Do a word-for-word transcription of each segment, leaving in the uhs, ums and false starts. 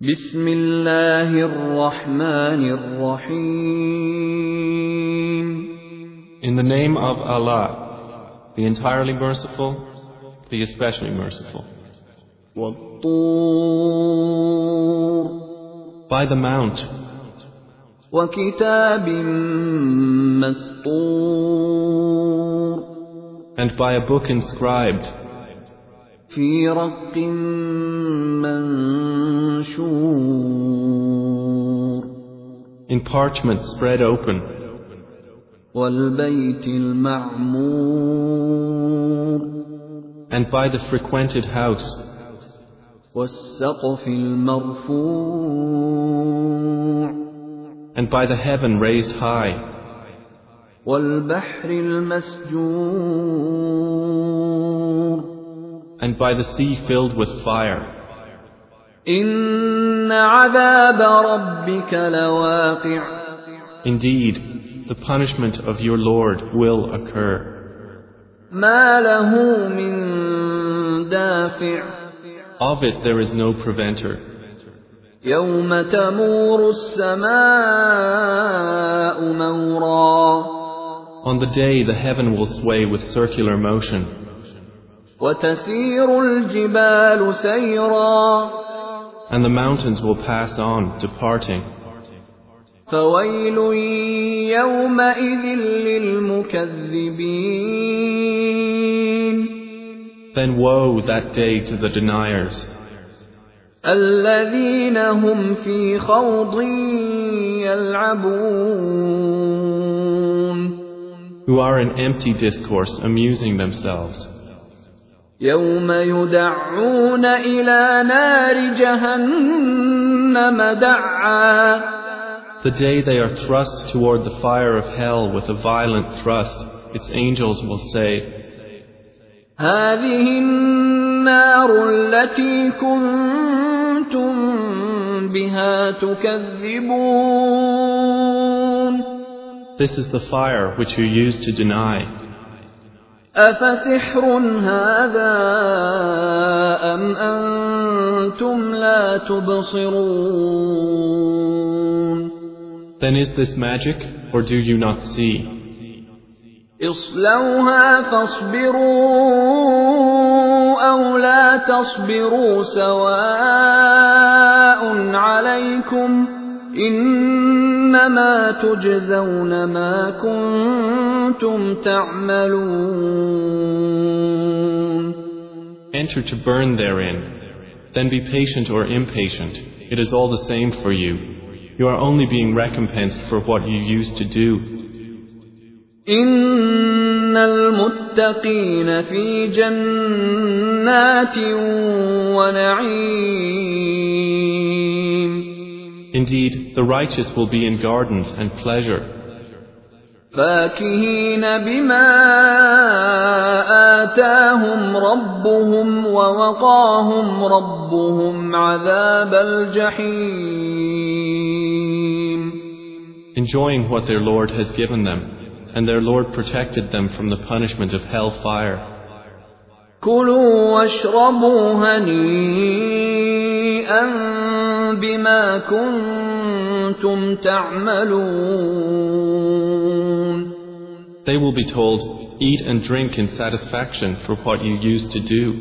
بسم الله الرحمن الرحيم. In the name of Allah, the entirely merciful, the especially merciful. والطور. By the mount. وكتاب مسطور. And by a book inscribed. في رق منشور. In parchment spread open. والبيت المعمور. And by the frequented house. والسقف المرفوع. And by the heaven raised high. والبحر المسجور. And by the sea filled with fire. إن عذاب ربك لواقع. Indeed, the punishment of your Lord will occur. ما له من دافع. Of it there is no preventer. يوم تمور السماء مورا. On the day the heaven will sway with circular motion. وتسير الجبال سيرا. And the mountains will pass on, departing. فويل يومئذ للمكذبين. Then woe that day to the deniers. الذين هم في خوض يلعبون. Who are in empty discourse, amusing themselves. يوم يدعون إلى نار جهنم دعا. The day they are thrust toward the fire of hell with a violent thrust, its angels will say, هذه النار التي كنتم بها تكذبون. This is the fire which you used to deny. أفسحر هذا أم أنتم لا تبصرون. Then is this magic, or do you not see? اصلوها فاصبروا أو لا تصبروا سواء عليكم إنما تجزون ما كنتم تعملون. Enter to burn therein, then be patient or impatient. It is all the same for you. You are only being recompensed for what you used to do. إن المتقين في جنات ونعيم. Indeed, the righteous will be in gardens and pleasure. فاكهين بما آتاهم ربهم ووقاهم ربهم عذاب الجحيم. Enjoying what their Lord has given them, and their Lord protected them from the punishment of hell fire. كلوا واشربوا هنيئا بما كنتم تعملون. They will be told, eat and drink in satisfaction for what you used to do.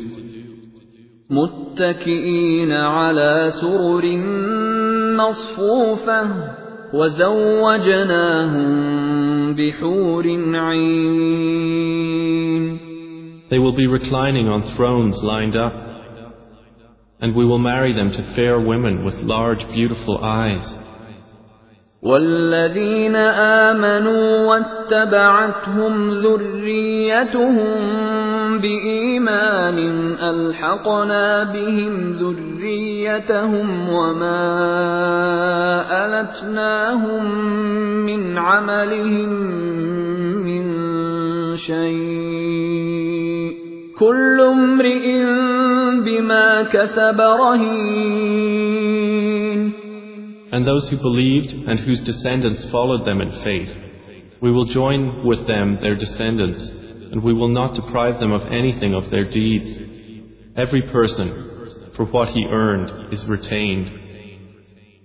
متكئين على سرر مصفوفة وزوجناهم بحور عين. They will be reclining on thrones lined up, and we will marry them to fair women with large beautiful eyes. والذين آمنوا واتبعتهم ذريتهم بإيمان ألحقنا بهم ذريتهم وما ألتناهم من عملهم من شيء كل امرئ بما كسب رهين. And those who believed and whose descendants followed them in faith, we will join with them their descendants, and we will not deprive them of anything of their deeds. Every person, for what he earned, is retained.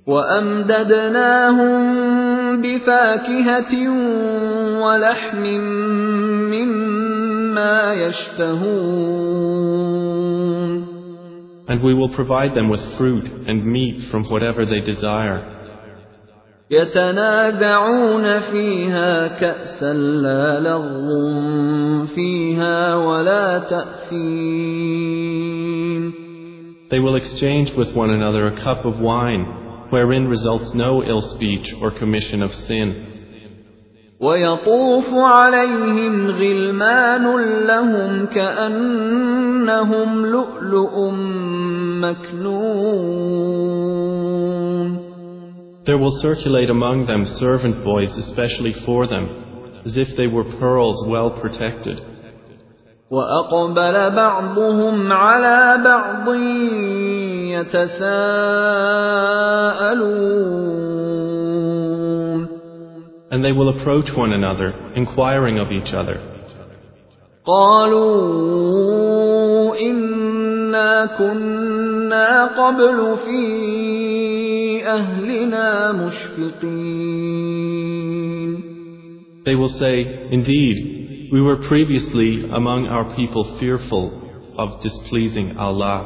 وأمددناهم بفاكهة ولحم مما يشتهون. And we will provide them with fruit and meat from whatever they desire. يتنازعون فيها كأسا لا لغو فيها ولا تأثيم. They will exchange with one another a cup of wine, wherein results no ill speech or commission of sin. ويطوف عليهم غلمان لهم كأنهم لؤلؤ مكنون. There will circulate among them servant boys especially for them, as if they were pearls well protected. وأقبل بعضهم على بعض يتساءلون. And they will approach one another, inquiring of each other. قالوا إنا كنا قبل في أهلنا مشفقين. They will say, indeed, we were previously among our people fearful of displeasing Allah.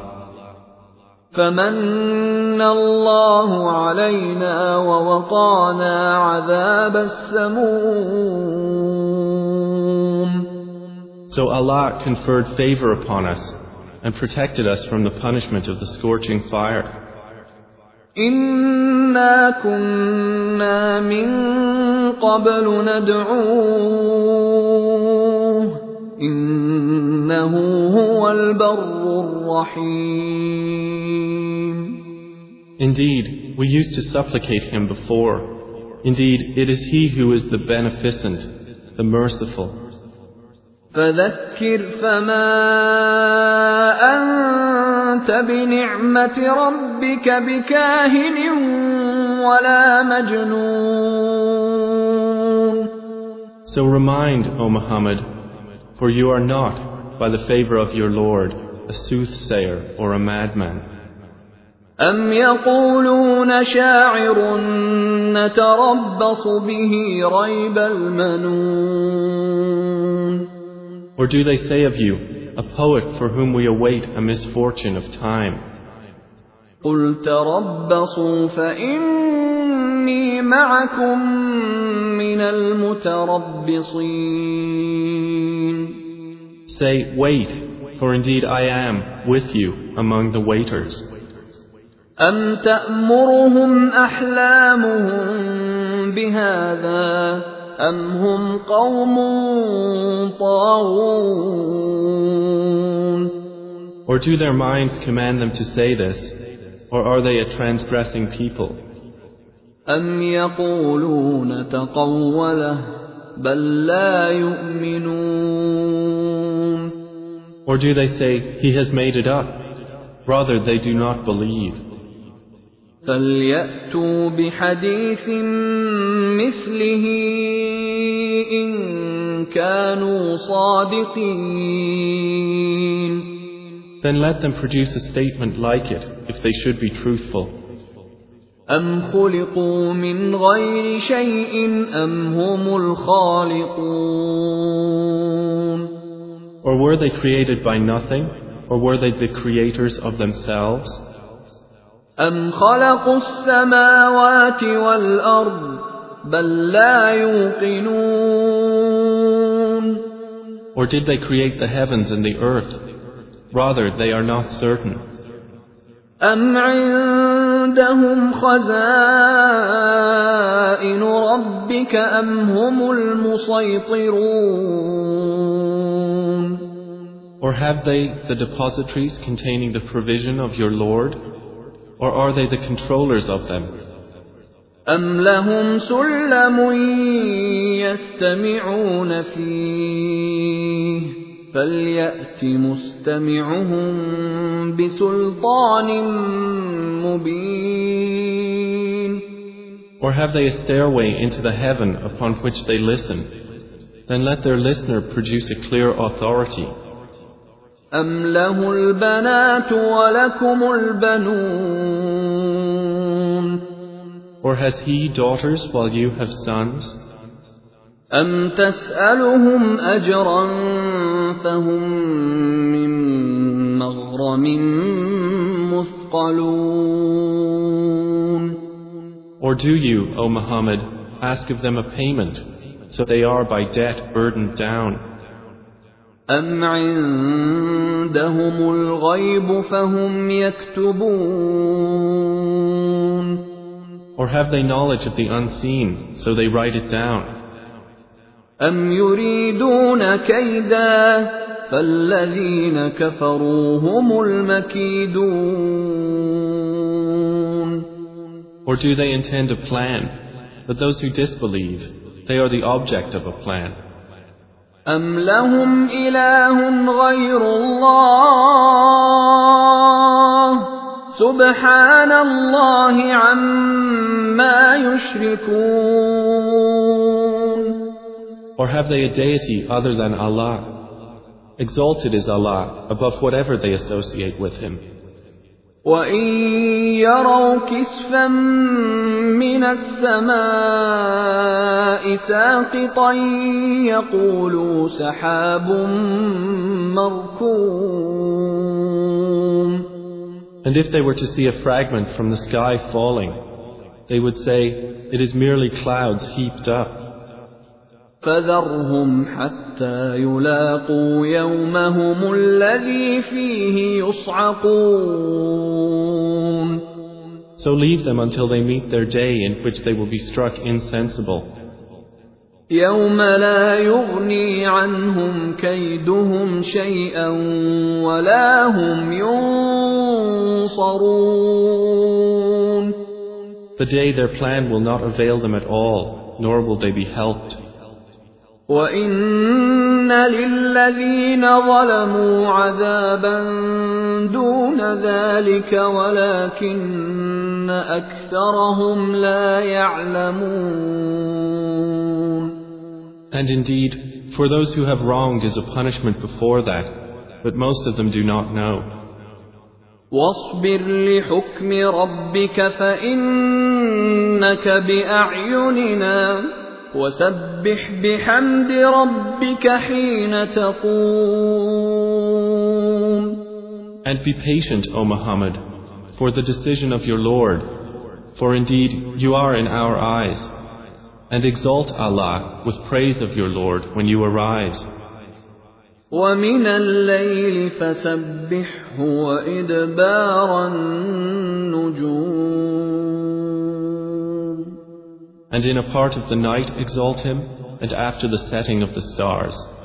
فمن الله علينا ووقانا عذاب السموم. So Allah conferred favor upon us and protected us from the punishment of the scorching fire. إنا كنا من قبل ندعوه إنه هو البر الرحيم. Indeed, we used to supplicate him before. Indeed, it is he who is the beneficent, the merciful. فذكر فما أنت بنعمة ربك بكاهن ولا مجنون. So remind, O Muhammad, for you are not, by the favor of your Lord, a soothsayer or a madman. أم يقولون شاعر نتربص به ريب المنون. Or do they say of you, a poet for whom we await a misfortune of time? قل تربصوا فإني معكم من المتربصين. Say, wait, for indeed I am with you among the waiters. أم تأمرهم أحلامهم بهذا أم هم قوم طاغون. Or do their minds command them to say this, or are they a transgressing people? أم يقولون تقوله بل لا يؤمنون. Or do they say, he has made it up? Rather, they do not believe. فليأتوا بحديث مثله إن كانوا صادقين. Then let them produce a statement like it, if they should be truthful. أم خلقوا من غير شيء أم هم الخالقون. Or were they created by nothing, or were they the creators of themselves? أم خلقوا السماوات والأرض بل لا يوقنون. Or did they create the heavens and the earth? Rather, they are not certain. أم عندهم خزائن ربك أم هم المسيطرون. Or have they the depositories containing the provision of your Lord? Or are they the controllers of them? أم لهم سلم يستمعون فيه فليأت مستمعهم بسلطان مبين. Or have they a stairway into the heaven upon which they listen? Then let their listener produce a clear authority. أم له البنات ولكم البنون Or has he daughters while you have sons? أَمْ تَسْأَلُهُمْ أَجْرًا فَهُمْ مِنْ مَغْرَمٍ مُثْقَلُونَ Or do you, O Muhammad, ask of them a payment, so they are by debt burdened down? أَمْ عِندَهُمُ الْغَيْبُ فَهُمْ يَكْتُبُونَ Or have they knowledge of the unseen, so they write it down? أَمْ يُرِيدُونَ كَيْدًا فَالَّذِينَ كَفَرُوا هُمُ الْمَكِيدُونَ Or do they intend a plan? But those who disbelieve, they are the object of a plan. أَمْ لَهُمْ إِلَٰهٌ غَيْرُ اللَّهِ سُبْحَانَ اللَّهِ عَمَّا يُشْرِكُونَ Or have they a deity other than Allah? Exalted is Allah above whatever they associate with Him. وَإِن يَرَوْا كِسْفًا مِّنَ السَّمَاءِ سَاقِطًا يَقُولُوا سَحَابٌ مَّرْكُومٌ And if they were to see a fragment from the sky falling, they would say, it is merely clouds heaped up. فَذَرْهُمْ حَتَّى يُلَاقُوا يَوْمَهُمُ الَّذِي فِيهِ يُصْعَقُونَ So leave them until they meet their day in which they will be struck insensible. يَوْمَ لَا يُغْنِي عَنْهُمْ كَيْدُهُمْ شَيْئًا وَلَا هُمْ يُنصَرُونَ The day their plan will not avail them at all, nor will they be helped. وَإِنَّ لِلَّذِينَ ظَلَمُوا عَذَابًا دُونَ ذَلِكَ وَلَكِنَّ أَكْثَرَهُمْ لَا يَعْلَمُونَ And indeed, for those who have wronged is a punishment before that, but most of them do not know. وَاصْبِرْ لِحُكْمِ رَبِّكَ فَإِنَّكَ بِأَعْيُنِنَا وَسَبِّحْ بِحَمْدِ رَبِّكَ حِينَ تَقُومُ And be patient, O Muhammad, for the decision of your Lord, for indeed you are in our eyes. And exalt Allah with praise of your Lord when you arise. وَمِنَ اللَّيْلِ فَسَبِّحْهُ وَإِدْبَارَ النُّجُومِ And in a part of the night exalt Him, and after the setting of the stars.